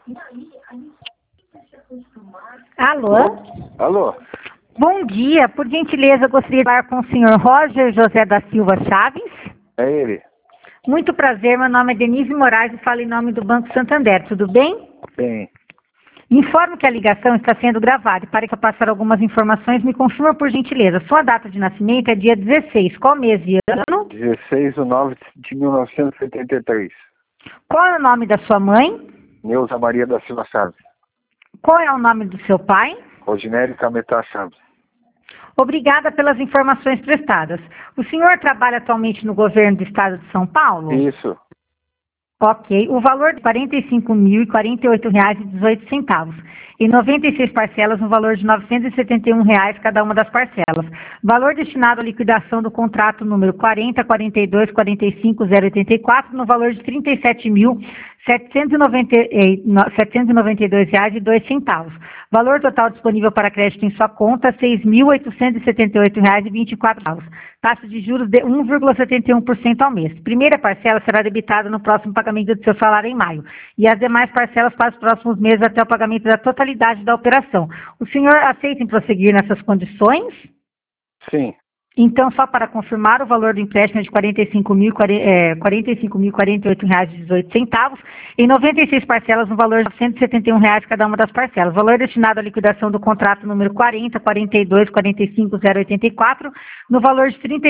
Alô? Alô? Bom dia, por gentileza, gostaria de falar com o senhor Roger José da Silva Chaves. É ele? Muito prazer, meu nome é Denise Moraes e falo em nome do Banco Santander, tudo bem? Bem, Informo que a ligação está sendo gravada e para que eu passar algumas informações, me confirma por gentileza. Sua data de nascimento é dia 16, qual mês e ano? 16/9/1973. Qual é o nome da sua mãe? Neuza Maria da Silva Chaves. Qual é o nome do seu pai? Rosinério Cametá Chaves. Obrigada pelas informações prestadas. O senhor trabalha atualmente no governo do estado de São Paulo? Isso. Ok. O valor de R$ 45.048,18. Em 96 parcelas, no valor de R$ 971 cada uma das parcelas. Valor destinado à liquidação do contrato número 40.42.45.084, no valor de R$ 37.792,02. Valor total disponível para crédito em sua conta, R$ 6.878,24. Taxa de juros de 1,71% ao mês. Primeira parcela será debitada no próximo pagamento do seu salário em maio. E as demais parcelas para os próximos meses até o pagamento da totalidade da operação. O senhor aceita em prosseguir nessas condições? Sim. Então, só para confirmar, o valor do empréstimo é de R$ 45.048,18, em 96 parcelas, no valor de R$ 171 cada uma das parcelas. Valor destinado à liquidação do contrato número 40.42.45.084, no valor de R$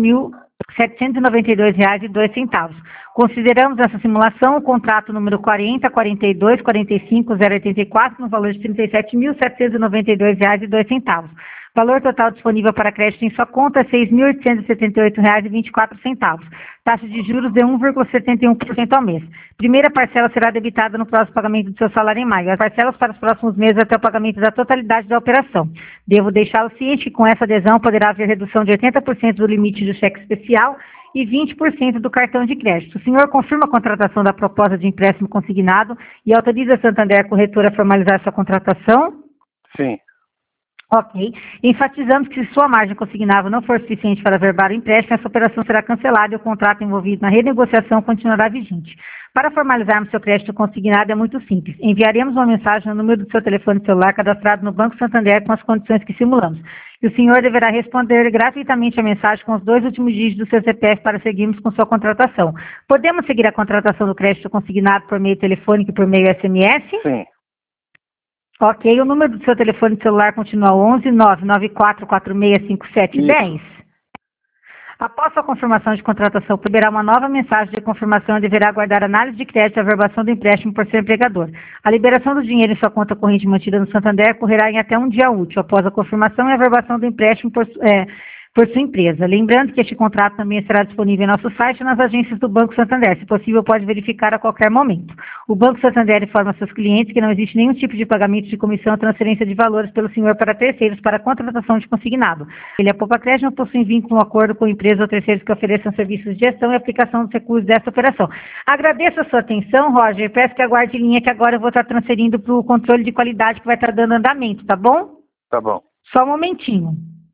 37.792,02. Consideramos essa simulação o contrato número 40.42.45.084, no valor de R$ 37.792,02. Valor total disponível para crédito em sua conta é R$ 6.878,24. Taxa de juros de 1,71% ao mês. Primeira parcela será debitada no próximo pagamento do seu salário em maio. As parcelas para os próximos meses até o pagamento da totalidade da operação. Devo deixá-lo ciente que com essa adesão poderá haver redução de 80% do limite do cheque especial e 20% do cartão de crédito. O senhor confirma a contratação da proposta de empréstimo consignado e autoriza a Santander Corretora a formalizar sua contratação? Sim. Ok. Enfatizamos que se sua margem consignável não for suficiente para averbar o empréstimo, essa operação será cancelada e o contrato envolvido na renegociação continuará vigente. Para formalizarmos seu crédito consignado é muito simples. Enviaremos uma mensagem no número do seu telefone celular cadastrado no Banco Santander com as condições que simulamos. E o senhor deverá responder gratuitamente a mensagem com os 2 últimos dígitos do seu CPF para seguirmos com sua contratação. Podemos seguir a contratação do crédito consignado por meio telefônico e por meio SMS? Sim. Ok, o número do seu telefone celular continua 11 994465710. Após sua confirmação de contratação, poderá uma nova mensagem de confirmação e deverá aguardar análise de crédito e averbação do empréstimo por ser empregador. A liberação do dinheiro em sua conta corrente mantida no Santander ocorrerá em até um dia útil após a confirmação e averbação do empréstimo por sua empresa. Lembrando que este contrato também será disponível em nosso site e nas agências do Banco Santander. Se possível, pode verificar a qualquer momento. O Banco Santander informa seus clientes que não existe nenhum tipo de pagamento de comissão ou transferência de valores pelo senhor para terceiros para contratação de consignado. Ele, a Poupa Crédito, não possui vínculo ou acordo com empresas ou terceiros que ofereçam serviços de gestão e aplicação dos recursos dessa operação. Agradeço a sua atenção, Roger. Peço que aguarde linha que agora eu vou estar transferindo para o controle de qualidade que vai estar dando andamento, tá bom? Tá bom. Só um momentinho.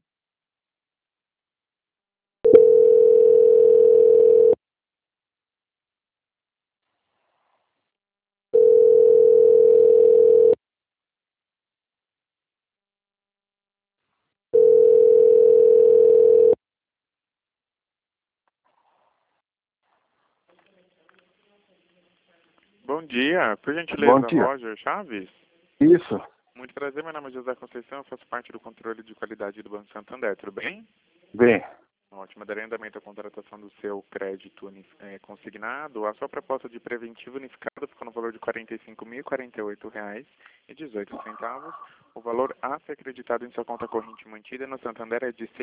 Bom dia, por gentileza, Bom dia. Roger Chaves? Isso. Muito prazer, meu nome é José Conceição, eu faço parte do controle de qualidade do Banco Santander, tudo bem? Bem. Ótimo, darei andamento à contratação do seu crédito consignado. A sua proposta de preventivo unificado ficou no valor de R$ 45.048,18. O valor a ser acreditado em sua conta corrente mantida no Santander é de R$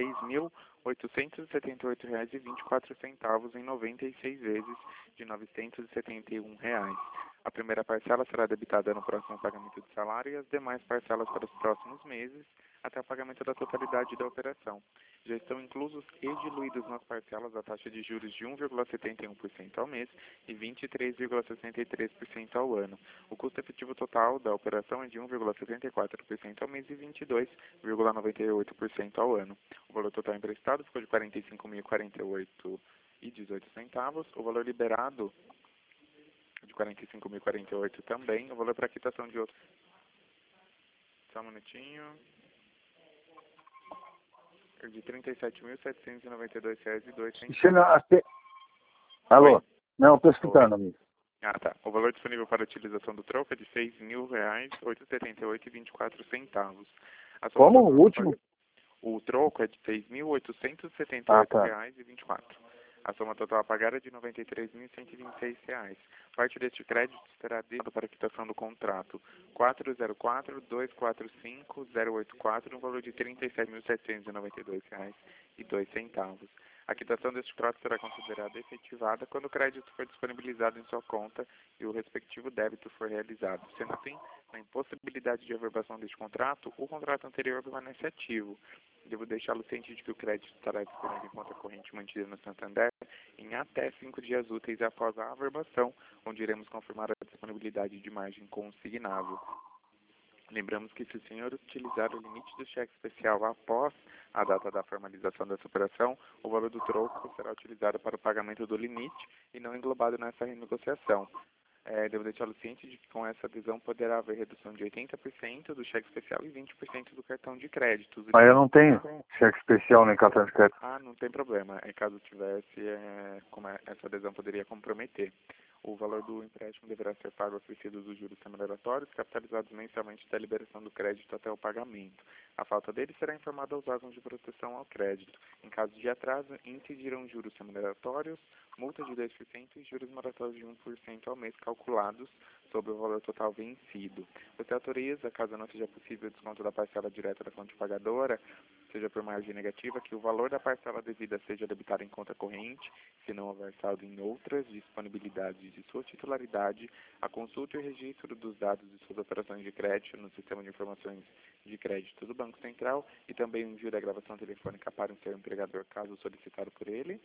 6.878,24 em 96 vezes de R$ 971. A primeira parcela será debitada no próximo pagamento de salário e as demais parcelas para os próximos meses até o pagamento da totalidade da operação. Já estão inclusos e diluídos nas parcelas a taxa de juros de 1,71% ao mês e 23,63% ao ano. O custo efetivo total da operação é de 1,74% ao mês e 22,98% ao ano. O valor total emprestado ficou de R$ 45.048,18. O valor liberado de 45.048 também. O valor para quitação de outros. Só um minutinho. De R$ 37.792,02. Chega até... Alô? Oi. Não, estou escutando, amigo. Ah, tá. O valor disponível para a utilização do troco é de R$ 6.000,878,24. Como? O último? O troco é de R$ 6.878,24. Ah, tá. A soma total a pagar é de R$ 93.126. Parte deste crédito será dado para a quitação do contrato 404-245-084, no valor de R$ 37.792,02. A quitação deste contrato será considerada efetivada quando o crédito for disponibilizado em sua conta e o respectivo débito for realizado. Sendo assim, na impossibilidade de averbação deste contrato, o contrato anterior permanece ativo. Devo deixá-lo ciente de que o crédito estará disponível em conta corrente mantida no Santander em até 5 dias úteis após a averbação, onde iremos confirmar a disponibilidade de margem consignável. Lembramos que se o senhor utilizar o limite do cheque especial após a data da formalização dessa operação, o valor do troco será utilizado para o pagamento do limite e não englobado nessa renegociação. Devo deixá-lo ciente de que com essa adesão poderá haver redução de 80% do cheque especial e 20% do cartão de crédito. Mas eu não tenho cheque especial nem cartão de crédito. Ah, não tem problema. Caso tivesse, como essa adesão poderia comprometer. O valor do empréstimo deverá ser pago acrescido dos juros remuneratórios, capitalizados mensalmente da liberação do crédito até o pagamento. A falta dele será informada aos órgãos de proteção ao crédito. Em caso de atraso, incidirão juros remuneratórios, multa de 2% e juros moratórios de 1% ao mês calculados sobre o valor total vencido. Você autoriza, caso não seja possível o desconto da parcela direta da fonte pagadora, seja por margem negativa, que o valor da parcela devida seja debitado em conta corrente, se não houver saldo em outras disponibilidades de sua titularidade, a consulta e o registro dos dados de suas operações de crédito no Sistema de Informações de Crédito do Banco Central e também o envio da gravação telefônica para o seu empregador, caso solicitado por ele.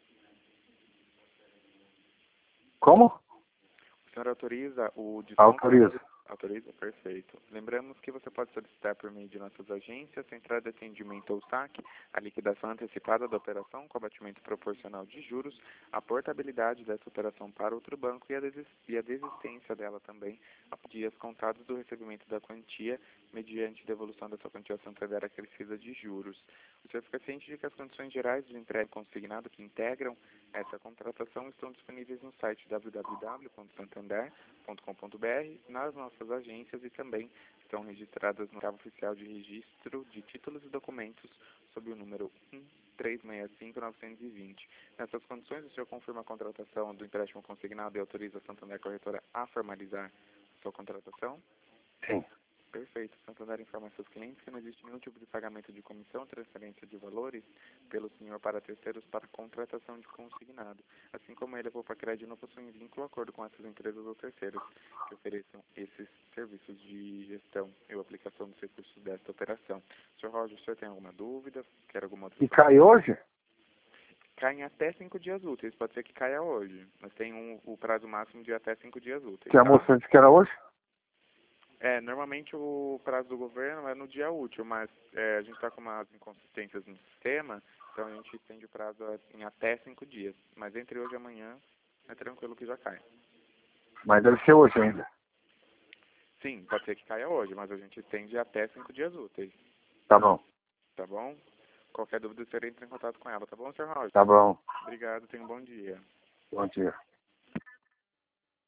Como? O senhor autoriza o desconto? Autorizo. Autoriza? Perfeito. Lembramos que você pode solicitar por meio de nossas agências, central de atendimento ou saque, a liquidação antecipada da operação com abatimento proporcional de juros, a portabilidade dessa operação para outro banco e a desistência dela também a dias contados do recebimento da quantia, mediante devolução dessa quantia ao Santander acrescida de juros. O senhor fica ciente de que as condições gerais do empréstimo consignado que integram essa contratação estão disponíveis no site www.santander.com.br, nas nossas agências e também estão registradas no Cabo Oficial de Registro de Títulos e Documentos sob o número 1365920. Nessas condições, o senhor confirma a contratação do empréstimo consignado e autoriza a Santander Corretora a formalizar a sua contratação? Sim. Perfeito. Santander informa seus clientes que não existe nenhum tipo de pagamento de comissão ou transferência de valores pelo senhor para terceiros para contratação de consignado. Assim como ele, a Poupa Crédito não possui vínculo ou acordo com essas empresas ou terceiros que ofereçam esses serviços de gestão e aplicação dos recursos desta operação. Sr. Roger, o senhor tem alguma dúvida? Quer alguma outra E cai hoje? Cai em até 5 dias úteis. Pode ser que caia hoje, mas tem o prazo máximo de até 5 dias úteis. Que a moça disse que era hoje? Normalmente o prazo do governo é no dia útil, mas a gente está com umas inconsistências no sistema, então a gente estende o prazo em até 5 dias. Mas entre hoje e amanhã é tranquilo que já cai. Mas deve ser hoje ainda. Sim, pode ser que caia hoje, mas a gente estende até 5 dias úteis. Tá bom. Tá bom? Qualquer dúvida, você entra em contato com ela, tá bom, Sr. Roger? Tá bom. Obrigado, tenha um bom dia. Bom dia.